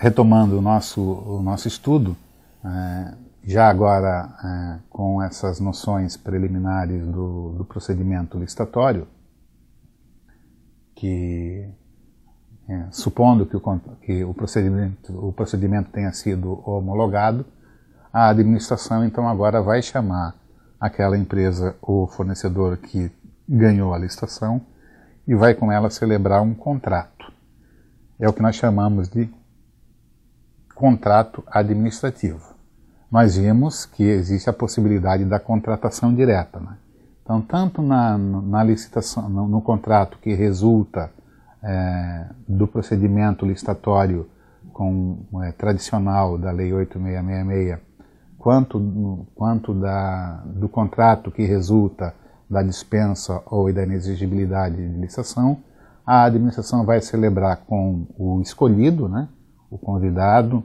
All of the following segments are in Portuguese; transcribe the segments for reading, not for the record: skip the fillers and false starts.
retomando o nosso estudo, já agora com essas noções preliminares do procedimento licitatório, que supondo que o procedimento tenha sido homologado, a administração então agora vai chamar aquela empresa ou fornecedor que ganhou a licitação e vai com ela celebrar um contrato. É o que nós chamamos de contrato administrativo. Nós vimos que existe a possibilidade da contratação direta, né? Então, tanto na licitação, no contrato que resulta do procedimento licitatório tradicional da Lei 8666, quanto do contrato que resulta da dispensa ou da inexigibilidade de licitação, a administração vai celebrar com o escolhido, né, o convidado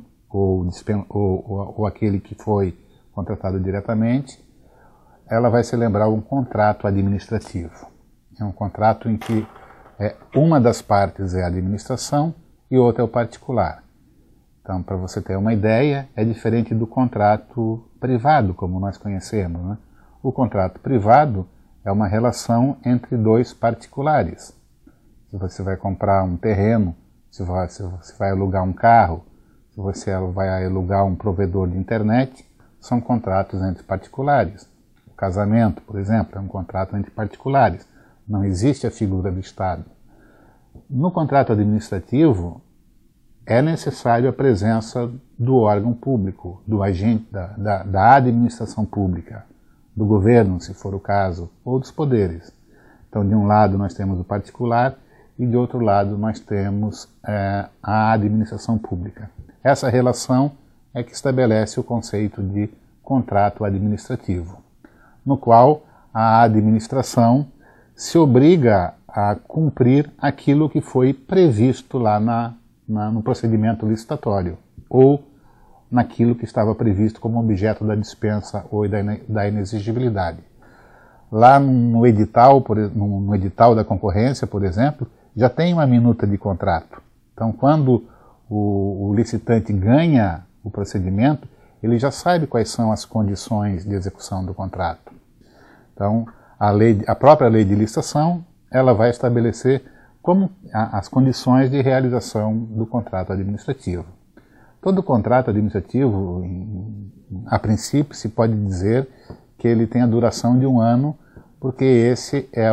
ou aquele que foi contratado diretamente, ela vai celebrar um contrato administrativo. É um contrato em que uma das partes é a administração e outra é o particular. Então, para você ter uma ideia, é diferente do contrato privado, como nós conhecemos, né? O contrato privado é uma relação entre dois particulares. Se você vai comprar um terreno, se você vai alugar um carro, se você vai alugar um provedor de internet, são contratos entre particulares. O casamento, por exemplo, é um contrato entre particulares. Não existe a figura do Estado. No contrato administrativo, é necessário a presença do órgão público, do agente, da administração pública, do governo, se for o caso, ou dos poderes. Então, de um lado nós temos o particular e de outro lado nós temos a administração pública. Essa relação é que estabelece o conceito de contrato administrativo, no qual a administração se obriga a cumprir aquilo que foi previsto lá no procedimento licitatório, ou naquilo que estava previsto como objeto da dispensa ou da inexigibilidade. Lá no edital da concorrência, por exemplo, já tem uma minuta de contrato. Então, quando o licitante ganha o procedimento, ele já sabe quais são as condições de execução do contrato. Então, a própria lei de licitação, ela vai estabelecer como as condições de realização do contrato administrativo. Todo contrato administrativo, a princípio, se pode dizer que ele tem a duração de 1 ano, porque esse é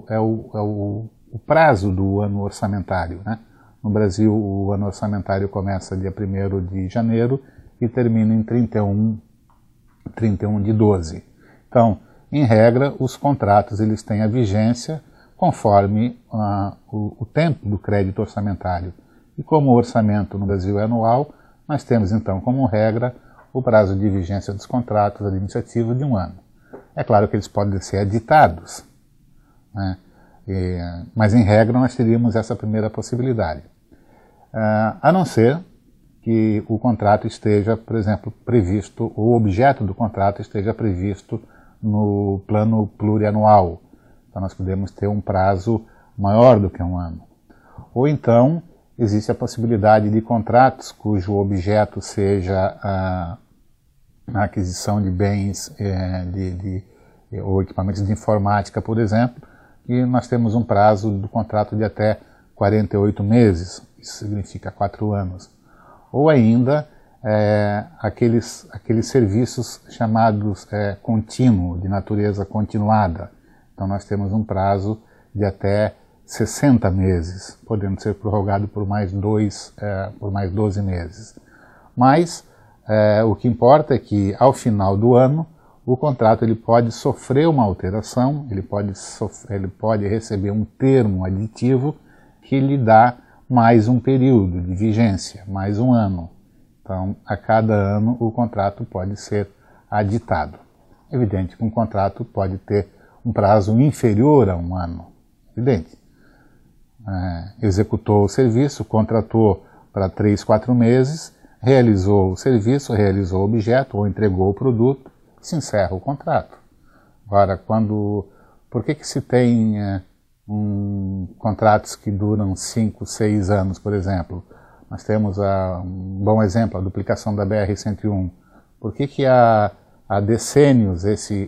o prazo do ano orçamentário, né? No Brasil, o ano orçamentário começa dia 1º de janeiro e termina em 31 de 12. Então, em regra, os contratos eles têm a vigência conforme o tempo do crédito orçamentário. E como o orçamento no Brasil é anual, nós temos então como regra o prazo de vigência dos contratos administrativos de 1 ano. É claro que eles podem ser aditados, né? Mas em regra nós teríamos essa primeira possibilidade. A não ser que o contrato esteja, por exemplo, previsto, o objeto do contrato esteja previsto no plano plurianual. Então nós podemos ter um prazo maior do que 1 ano. Ou então existe a possibilidade de contratos cujo objeto seja a aquisição de bens ou equipamentos de informática, por exemplo, e nós temos um prazo do contrato de até 48 meses, isso significa 4 anos. Ou ainda aqueles serviços chamados contínuo, de natureza continuada. Então nós temos um prazo de até 60 meses, podendo ser prorrogado por mais 12 meses. Mas o que importa é que ao final do ano o contrato ele pode sofrer uma alteração, ele pode receber um termo aditivo que lhe dá mais um período de vigência, mais 1 ano. Então, a cada ano o contrato pode ser aditado. É evidente que um contrato pode ter um prazo inferior a 1 ano, evidente. Executou o serviço, contratou para 3, 4 meses, realizou o serviço, realizou o objeto ou entregou o produto, se encerra o contrato. Agora, por que se tem contratos que duram 5, 6 anos, por exemplo? Nós temos um bom exemplo, a duplicação da BR-101. Por que há decênios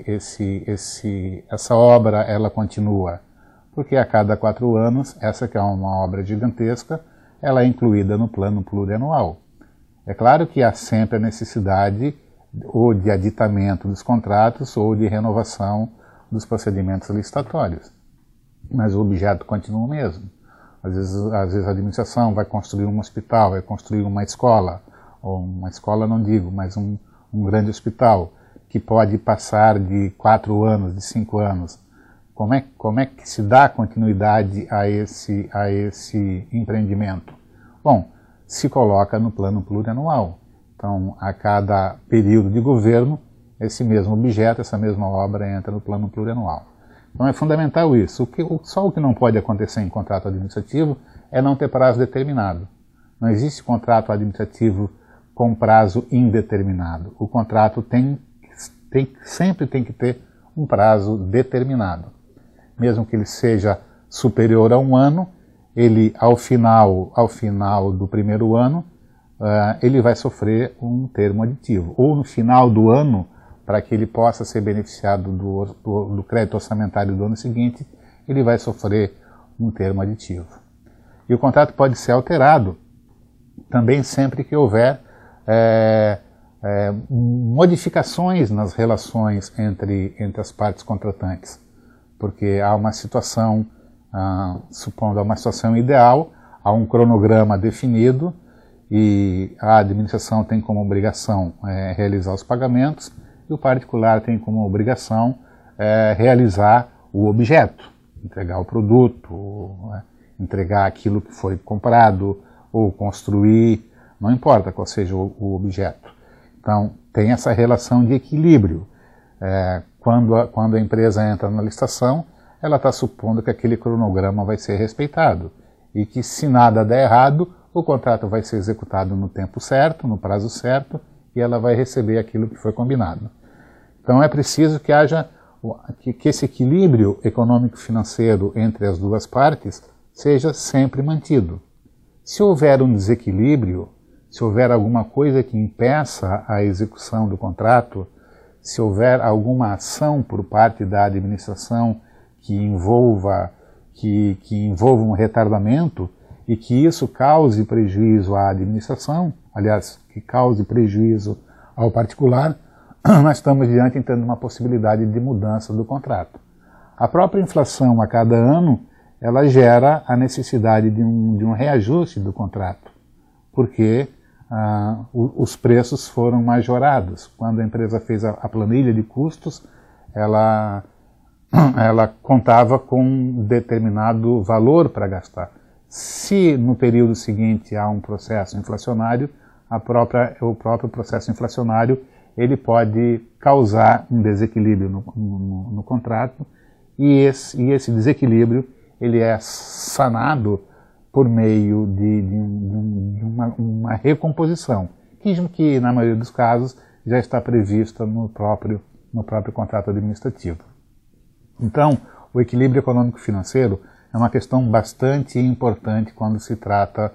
essa obra ela continua? Porque a cada 4 anos, essa que é uma obra gigantesca, ela é incluída no plano plurianual. É claro que há sempre a necessidade ou de aditamento dos contratos ou de renovação dos procedimentos licitatórios, mas o objeto continua o mesmo. Às vezes a administração vai construir um hospital, vai construir uma escola, ou uma escola não digo, mas um grande hospital, que pode passar de 4 anos, de 5 anos. Como é que se dá continuidade a esse empreendimento? Bom, se coloca no plano plurianual. Então, a cada período de governo, esse mesmo objeto, essa mesma obra entra no plano plurianual. Então é fundamental isso. Só o que não pode acontecer em contrato administrativo é não ter prazo determinado. Não existe contrato administrativo com prazo indeterminado. O contrato sempre tem que ter um prazo determinado. Mesmo que ele seja superior a 1 ano, ele ao final do primeiro ano, ele vai sofrer um termo aditivo. Ou no final do ano, para que ele possa ser beneficiado do crédito orçamentário do ano seguinte, ele vai sofrer um termo aditivo. E o contrato pode ser alterado também sempre que houver modificações nas relações entre as partes contratantes. Porque há uma situação, supondo uma situação ideal, há um cronograma definido e a administração tem como obrigação realizar os pagamentos e o particular tem como obrigação realizar o objeto, entregar o produto, entregar aquilo que foi comprado ou construir, não importa qual seja o objeto. Então, tem essa relação de equilíbrio. Quando a empresa entra na licitação, ela está supondo que aquele cronograma vai ser respeitado e que, se nada der errado, o contrato vai ser executado no tempo certo, no prazo certo, e ela vai receber aquilo que foi combinado. Então é preciso que haja que esse equilíbrio econômico-financeiro entre as duas partes seja sempre mantido. Se houver um desequilíbrio, se houver alguma coisa que impeça a execução do contrato, se houver alguma ação por parte da administração que envolva um retardamento e que isso cause prejuízo à administração, aliás, que cause prejuízo ao particular, nós estamos diante então de uma possibilidade de mudança do contrato. A própria inflação a cada ano, ela gera a necessidade de um reajuste do contrato, porque os preços foram majorados. Quando a empresa fez a planilha de custos, ela contava com um determinado valor para gastar. Se no período seguinte há um processo inflacionário, o próprio processo inflacionário ele pode causar um desequilíbrio no contrato e esse desequilíbrio ele é sanado por meio de uma recomposição, que na maioria dos casos já está prevista no próprio contrato administrativo. Então, o equilíbrio econômico-financeiro é uma questão bastante importante quando se trata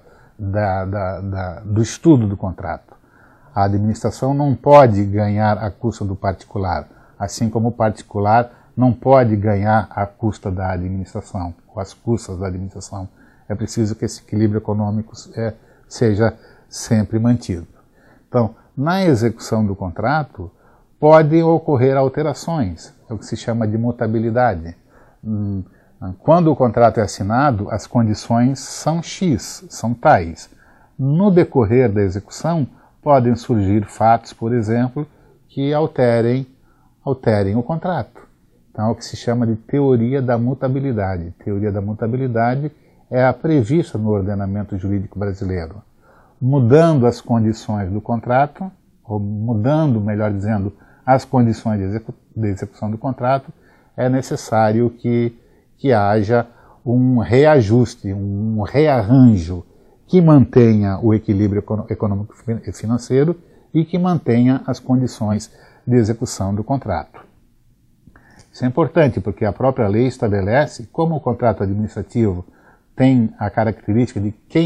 do estudo do contrato. A administração não pode ganhar à custa do particular, assim como o particular não pode ganhar à custa da administração, ou às custas da administração. É preciso que esse equilíbrio econômico seja sempre mantido. Então, na execução do contrato, podem ocorrer alterações, é o que se chama de mutabilidade. Quando o contrato é assinado, as condições são X, são tais. No decorrer da execução, podem surgir fatos, por exemplo, que alterem o contrato. Então, é o que se chama de teoria da mutabilidade. Teoria da mutabilidade é a prevista no ordenamento jurídico brasileiro. Mudando as condições do contrato, ou mudando, melhor dizendo, as condições de execução do contrato, é necessário que haja um reajuste, um rearranjo que mantenha o equilíbrio econômico e financeiro e que mantenha as condições de execução do contrato. Isso é importante porque a própria lei estabelece, como o contrato administrativo tem a característica de quem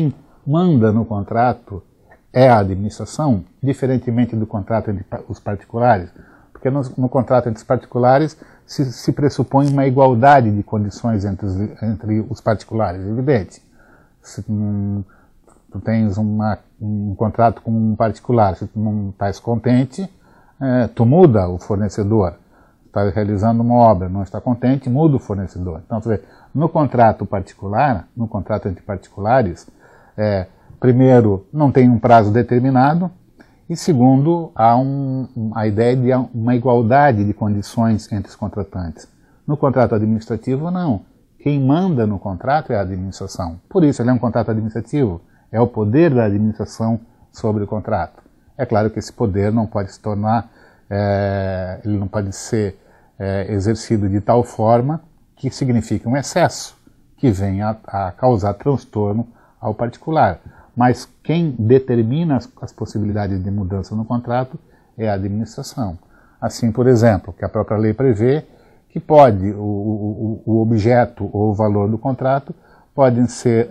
manda no contrato é a administração, diferentemente do contrato entre os particulares, porque no contrato entre os particulares se pressupõe uma igualdade de condições entre os particulares, evidente. Se tu tens um contrato com um particular, se tu não estás contente, tu muda o fornecedor. Está realizando uma obra, não está contente, muda o fornecedor. Então, no contrato particular, no contrato entre particulares, primeiro, não tem um prazo determinado, e segundo, há a ideia de uma igualdade de condições entre os contratantes. No contrato administrativo, não. Quem manda no contrato é a administração. Por isso, ele é um contrato administrativo. É o poder da administração sobre o contrato. É claro que esse poder não pode se tornar, ele não pode ser exercido de tal forma que signifique um excesso, que venha a causar transtorno ao particular. Mas quem determina as possibilidades de mudança no contrato é a administração. Assim, por exemplo, que a própria lei prevê que pode, o objeto ou o valor do contrato podem ser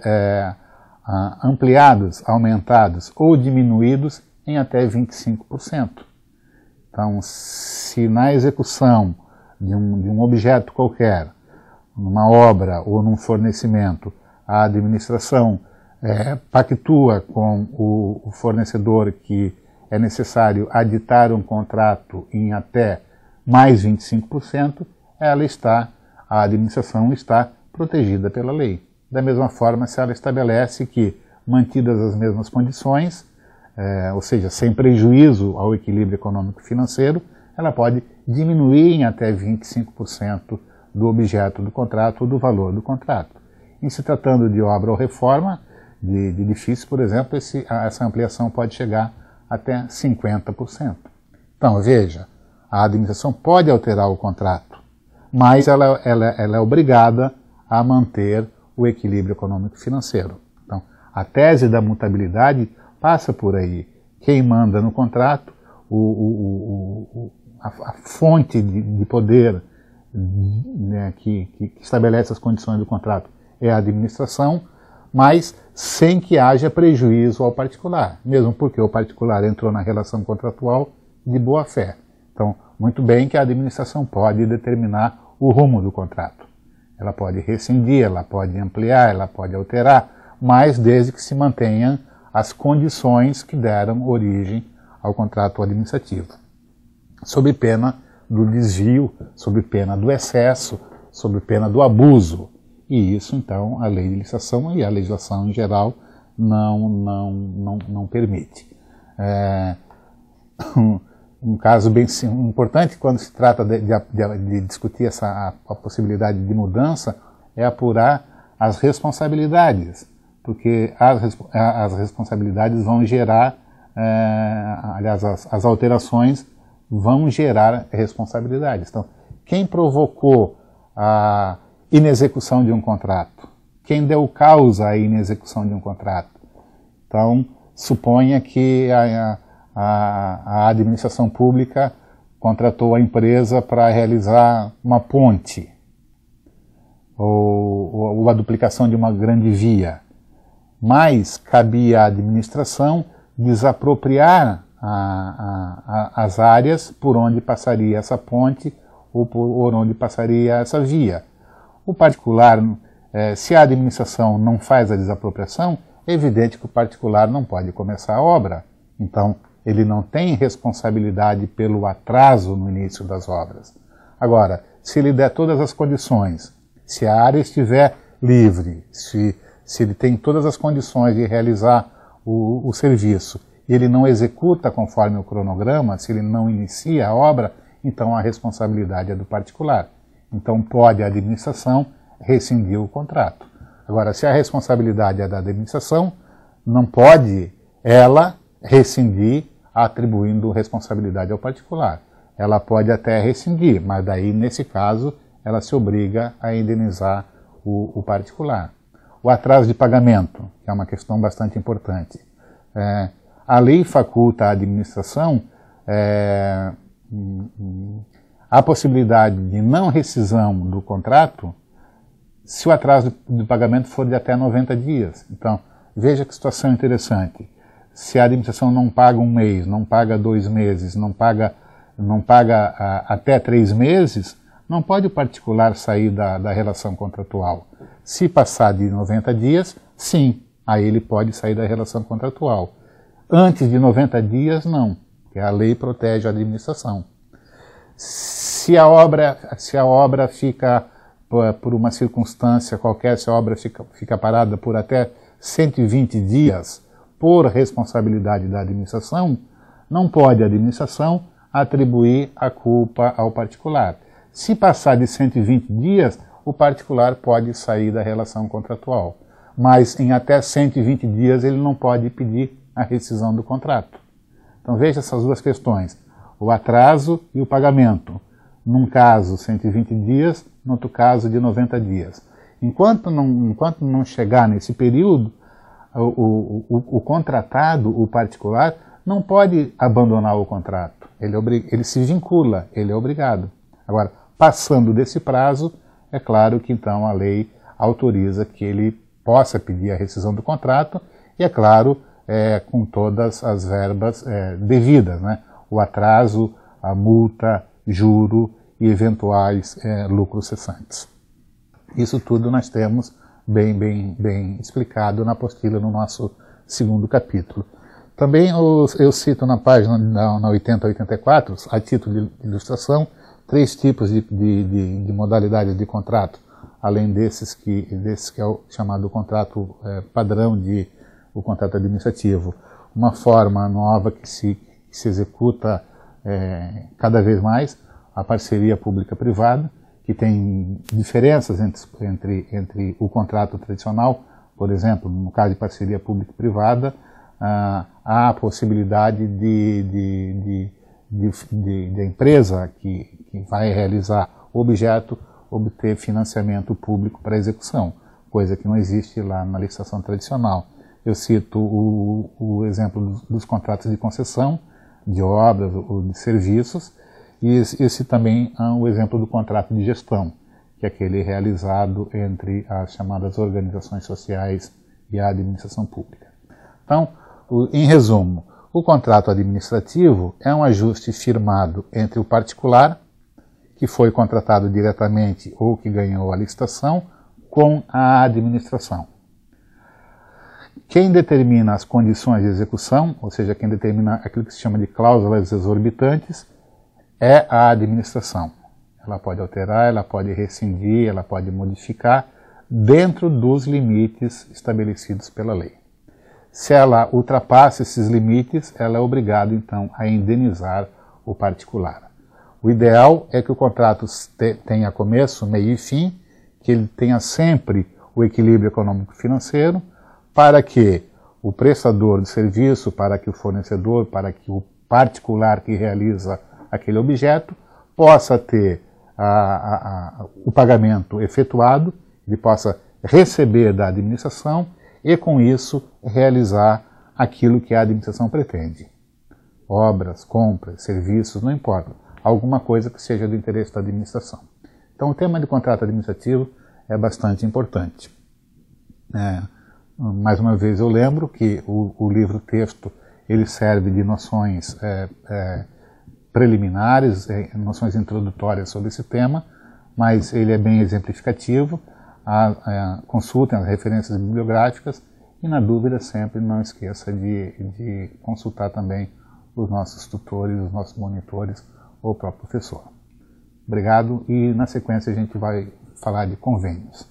ampliados, aumentados ou diminuídos em até 25%. Então, se na execução de um objeto qualquer, numa obra ou num fornecimento, a administração pactua com o fornecedor que é necessário aditar um contrato em até mais 25%, a administração está protegida pela lei. Da mesma forma, se ela estabelece que, mantidas as mesmas condições, ou seja, sem prejuízo ao equilíbrio econômico-financeiro, ela pode diminuir em até 25% do objeto do contrato ou do valor do contrato. Em se tratando de obra ou reforma, de edifício, por exemplo, essa ampliação pode chegar até 50%. Então, veja, a administração pode alterar o contrato, mas ela é obrigada a manter o equilíbrio econômico-financeiro. Então, a tese da mutabilidade passa por aí. Quem manda no contrato, a fonte de poder que estabelece as condições do contrato é a administração, mas sem que haja prejuízo ao particular, mesmo porque o particular entrou na relação contratual de boa fé. Então, muito bem que a administração pode determinar o rumo do contrato. Ela pode rescindir, ela pode ampliar, ela pode alterar, mas desde que se mantenham as condições que deram origem ao contrato administrativo, sob pena do desvio, sob pena do excesso, sob pena do abuso. E isso, então, a lei de licitação e a legislação em geral não permite. Um caso bem importante quando se trata de discutir a possibilidade de mudança é apurar as responsabilidades, porque as responsabilidades vão gerar, aliás, as alterações vão gerar responsabilidades. Então, quem provocou a inexecução de um contrato? Quem deu causa à inexecução de um contrato? Então, suponha que a administração pública contratou a empresa para realizar uma ponte ou a duplicação de uma grande via, mas cabia à administração desapropriar as áreas por onde passaria essa ponte ou por onde passaria essa via. O particular, se a administração não faz a desapropriação, é evidente que o particular não pode começar a obra. Então, ele não tem responsabilidade pelo atraso no início das obras. Agora, se ele der todas as condições, se a área estiver livre, se ele tem todas as condições de realizar o serviço e ele não executa conforme o cronograma, se ele não inicia a obra, então a responsabilidade é do particular. Então pode a administração rescindir o contrato. Agora, se a responsabilidade é da administração, não pode ela rescindir atribuindo responsabilidade ao particular. Ela pode até rescindir, mas daí, nesse caso, ela se obriga a indenizar o particular. O atraso de pagamento, que é uma questão bastante importante. A lei faculta à administração a possibilidade de não rescisão do contrato se o atraso de pagamento for de até 90 dias. Então, veja que situação interessante. Se a administração não paga um mês, não paga 2 meses, não paga até 3 meses, não pode o particular sair da relação contratual. Se passar de 90 dias, sim, aí ele pode sair da relação contratual. Antes de 90 dias, não, porque a lei protege a administração. Se a obra fica, por uma circunstância qualquer, se a obra fica parada por até 120 dias, por responsabilidade da administração, não pode a administração atribuir a culpa ao particular. Se passar de 120 dias, o particular pode sair da relação contratual, mas em até 120 dias ele não pode pedir a rescisão do contrato. Então veja essas duas questões, o atraso e o pagamento. Num caso, 120 dias, no outro caso, de 90 dias. Enquanto não chegar nesse período, o contratado, o particular, não pode abandonar o contrato. Ele se vincula, ele é obrigado. Agora, passando desse prazo, é claro que então a lei autoriza que ele possa pedir a rescisão do contrato e, é claro, com todas as verbas devidas, né? O atraso, a multa, juro e eventuais lucros cessantes. Isso tudo nós temos bem explicado na apostila no nosso segundo capítulo. Também eu cito na página na 80 a 84, a título de ilustração, 3 tipos de modalidades de contrato, além desse que é o chamado contrato padrão, o contrato administrativo. Uma forma nova que se executa cada vez mais, a parceria pública-privada, que tem diferenças entre o contrato tradicional. Por exemplo, no caso de parceria pública-privada, há a possibilidade de a empresa que vai realizar o objeto obter financiamento público para execução, coisa que não existe lá na licitação tradicional. Eu cito o exemplo dos contratos de concessão, de obras ou de serviços, e esse também é o exemplo do contrato de gestão, que é aquele realizado entre as chamadas organizações sociais e a administração pública. Então, em resumo, o contrato administrativo é um ajuste firmado entre o particular, que foi contratado diretamente ou que ganhou a licitação, com a administração. Quem determina as condições de execução, ou seja, quem determina aquilo que se chama de cláusulas exorbitantes, é a administração. Ela pode alterar, ela pode rescindir, ela pode modificar, dentro dos limites estabelecidos pela lei. Se ela ultrapassa esses limites, ela é obrigada, então, a indenizar o particular. O ideal é que o contrato tenha começo, meio e fim, que ele tenha sempre o equilíbrio econômico-financeiro, para que o prestador de serviço, para que o fornecedor, para que o particular que realiza aquele objeto possa ter o pagamento efetuado, ele possa receber da administração e, com isso, realizar aquilo que a administração pretende. Obras, compras, serviços, não importa. Alguma coisa que seja do interesse da administração. Então, o tema de contrato administrativo é bastante importante. Mais uma vez, eu lembro que o livro-texto ele serve de noções preliminares, noções introdutórias sobre esse tema, mas ele é bem exemplificativo. Consultem as referências bibliográficas e, na dúvida, sempre não esqueça de consultar também os nossos tutores, os nossos monitores ou o próprio professor. Obrigado, e na sequência a gente vai falar de convênios.